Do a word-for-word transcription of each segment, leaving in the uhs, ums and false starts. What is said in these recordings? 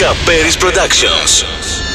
Καπέρις Productions.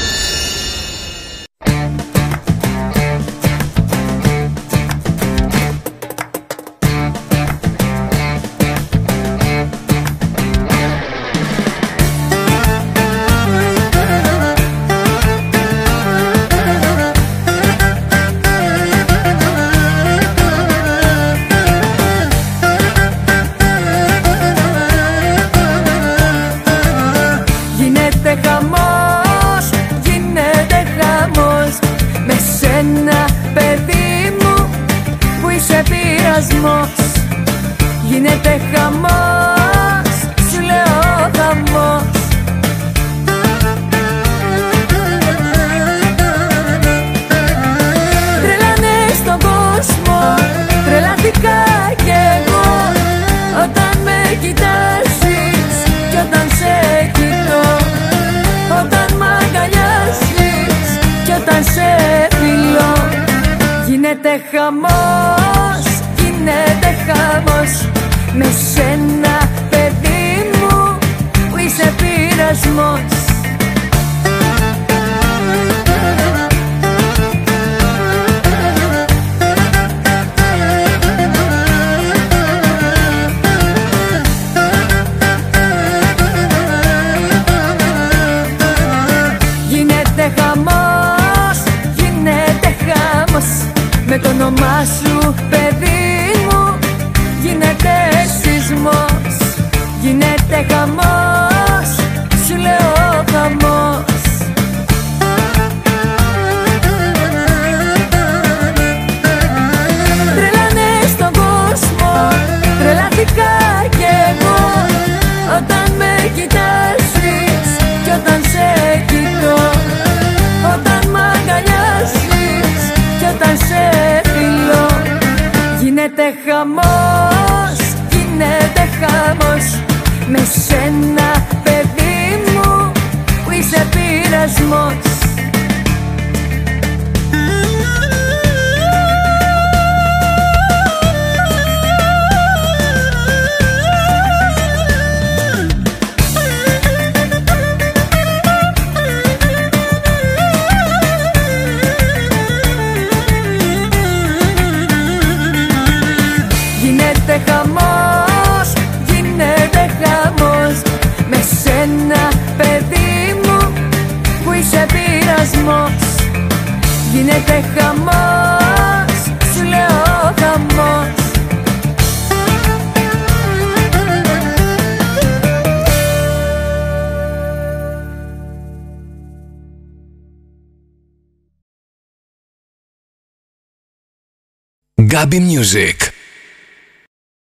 Γίνεται χαμός, σου λέω χαμός. Τρελάνε στον κόσμο, τρελαθήκα κι εγώ, όταν με κοιτάζεις κι όταν σε κοιτώ, όταν μ' αγκαλιάζεις κι όταν σε φιλώ. Γίνεται χαμός, γίνεται χαμός, με σένα παιδί μου που είσαι πειρασμός. Γίνεται χαμός, γίνεται χαμός, με το όνομά σου παιδί μου γίνεται σεισμός. Γίνεται χαμός, σου λέω χαμός. Τρελάνε στον κόσμο, τρελαθήκα κι εγώ, όταν με κοιτάζεις κι όταν σε κοιτώ, όταν μ' αγκαλιάζεις κι όταν σε φιλώ. Γίνεται χαμός, γίνεται χαμός, με σένα παιδί μου που είσαι πειρασμός. Γίνεται χαμός, γίνεται χαμός, με σένα παιδί μου που είσαι πειρασμός. Γίνεται χαμός, σου λέω χαμός. Gabi Music.